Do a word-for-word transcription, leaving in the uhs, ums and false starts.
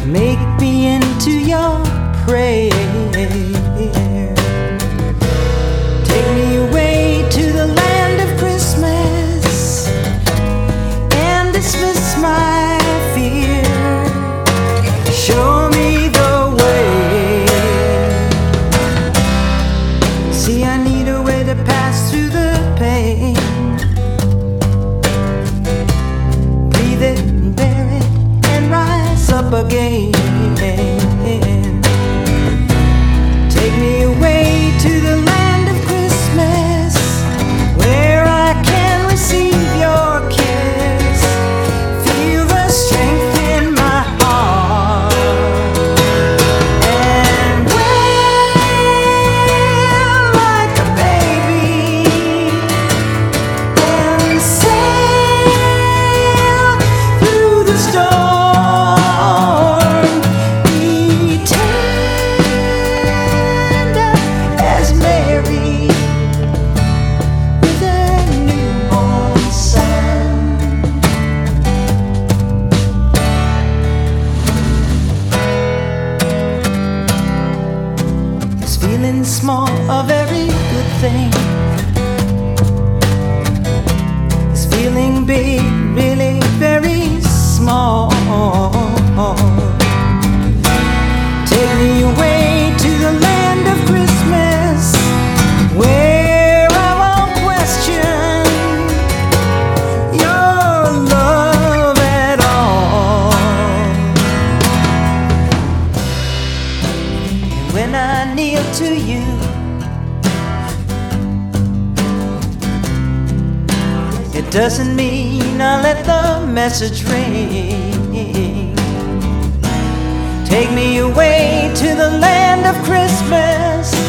Make me into your prayer. Take me away to the land of Christmas and dismiss my fear. Show me the way. See, I need a way to pass through the pain. Breathe it and bear it and rise up again. Take me away to the land of Christmas, where I can receive your kiss. Feel the strength in my heart, and wail like a baby, and sail through the storm. Feeling small, a very good thing. Is feeling big, really very small. Take me away to the land of Christmas, where I won't question your love at all. And when I kneel to you, it doesn't mean I let the message ring. Take me away to the land of Christmas,